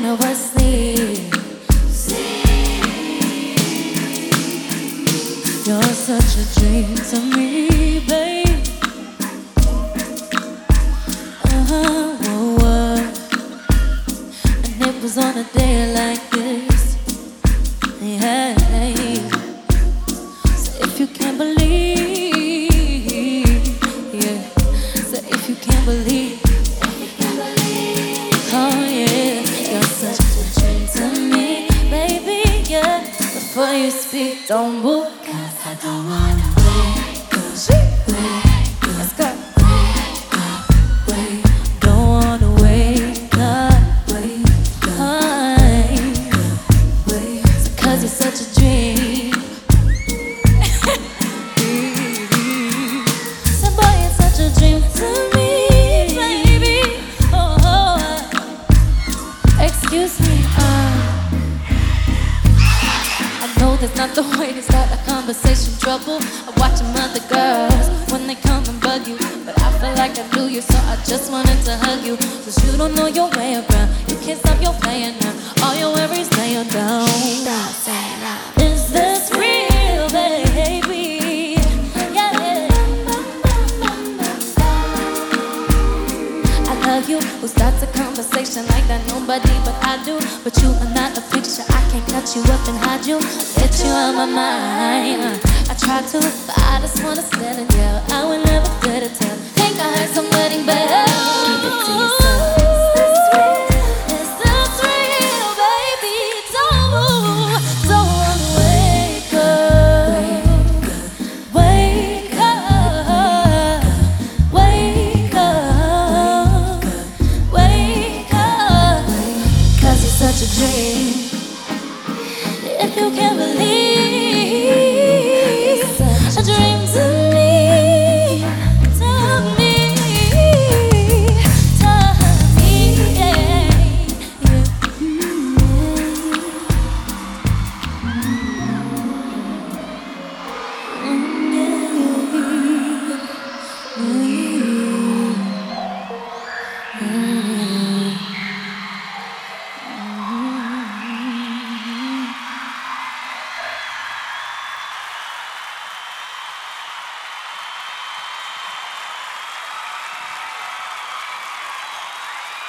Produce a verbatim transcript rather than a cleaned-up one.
know what sleep. You're such a dream to me, babe. Uh-huh, whoa, whoa. And it was on a day like this. Yeah. So if you can't believe, yeah. So if you can't believe, oh yeah, you're such a dream to me, baby, yeah. Before you speak, don't move, 'cause I don't wanna wake up, wake up. Let's go. Wake up, wake up. Don't wanna wake up, wake up, wake up, wake up. So 'cause you're such a dream. So boy, you're such a dream to me, baby. Oh, oh. Excuse me, uh I know that's not the way to start a conversation, trouble. I watch them other girls when they come and bug you, but I feel like I do you, so I just wanted to hug you. 'Cause you don't know your way around, you can't stop your playing now. All your worries lay you down. Stop saying that. Is this real, baby? Yeah. I love you. Who starts a conversation like that? Nobody but I do. But you are not a picture, I can't cut you up and hide you. Get you out my mind. I try to, but I just wanna stand and yell. I would never dare to tell. Think I heard somebody better. Keep it to yourself. Is this real?